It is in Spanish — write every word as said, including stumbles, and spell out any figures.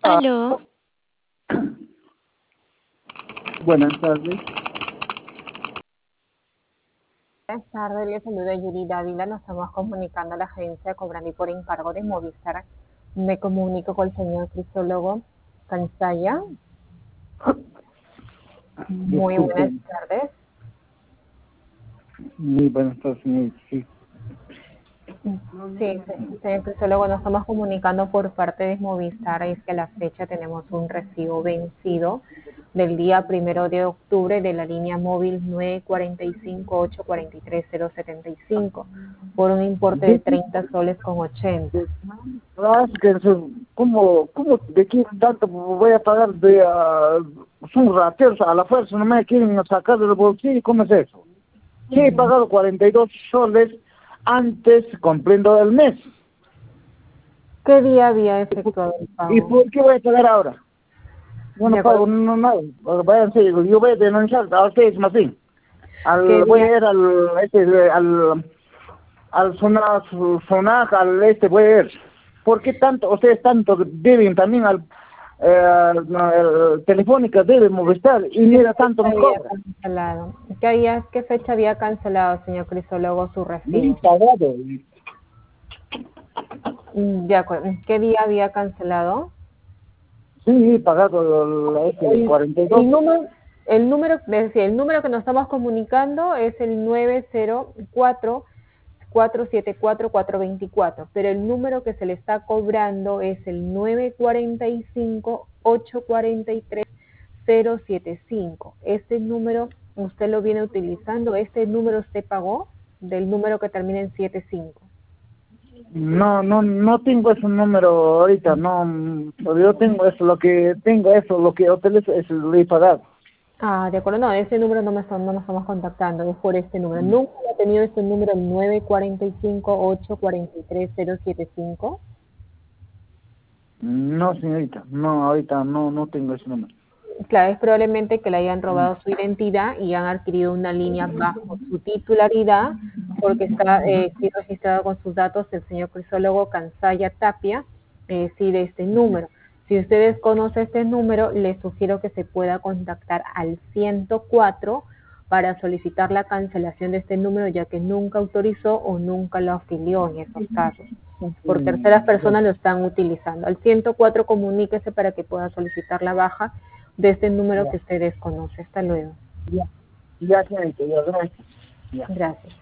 Ah, Aló, buenas tardes. Buenas tardes, le saluda Yuri Dávila. Nos estamos comunicando a la agencia Cobrandi por encargo de Movistar. Me comunico con el señor cristólogo Cansaya. Muy buenas Disculpen. tardes. Muy buenas tardes, señorita. Sí. Sí, se- señor cristólogo, nos estamos comunicando por parte de Movistar. Es que a la fecha tenemos un recibo vencido del día primero de octubre de la línea móvil nueve cuatro cinco, ocho cuatro tres, cero siete cinco por un importe de treinta soles con ochenta. Ah, es que eso- ¿cómo, cómo, de qué tanto voy a pagar de, ah, son rateros a la fuerza, no me quieren sacar del bolsillo? ¿Cómo es eso? Sí, he pagado cuarenta y dos soles antes, cumpliendo el mes. ¿Qué día había efectuado el ¿Y pago? por qué voy a pagar ahora? Yo De no acuerdo. pago no, nada. Váyanse, yo voy a denunciar a ustedes más bien. ¿Qué Al, voy día? a ir al, este, al, al sonar, sonar, al este, voy a ir. ¿Por qué tanto, ustedes tanto deben también al, eh, no, el Telefónica debe Movistar y ¿Qué mira tanto fecha nos había cobra? cancelado? ¿Qué, había, ¿Qué fecha había cancelado, señor crisólogo, su Bien recibo? pagado. Mm, De acuerdo. ¿Qué día había cancelado? Sí, he pagado el, este, El, cuarenta y dos. el número, el número, es decir, el número que nos estamos comunicando es el nueve cero cuatro, cuatro siete cuatro, cuatro dos cuatro, pero el número que se le está cobrando es el nueve cuatro cinco, ocho cuatro tres, cero siete cinco. Este número usted lo viene utilizando, este número usted pagó del número que termina en siete cinco. No, no, no tengo ese número ahorita, no, yo tengo eso, lo que tengo eso, lo que hoteles es lo he pagado. Ah, de acuerdo, no, ese número no, me están- no nos estamos contactando, es por este número. ¿Nunca ha tenido este número nueve cuatro cinco, ocho cuatro tres, cero siete cinco? No, señorita, no, ahorita no, no tengo ese número. Claro, es probablemente que le hayan robado su identidad y han adquirido una línea bajo su titularidad, porque está eh, sí registrado con sus datos el señor crisólogo Cansaya Tapia, eh, sí de este número. Si usted desconoce este número, le sugiero que se pueda contactar al ciento cuatro para solicitar la cancelación de este número, ya que nunca autorizó o nunca lo afilió en esos casos. Por terceras Mm, ya, personas lo están utilizando. Al ciento cuatro comuníquese para que pueda solicitar la baja de este número ya, que usted desconoce. Hasta luego. ya, ya, señorita, ya, gracias. Ya. Gracias.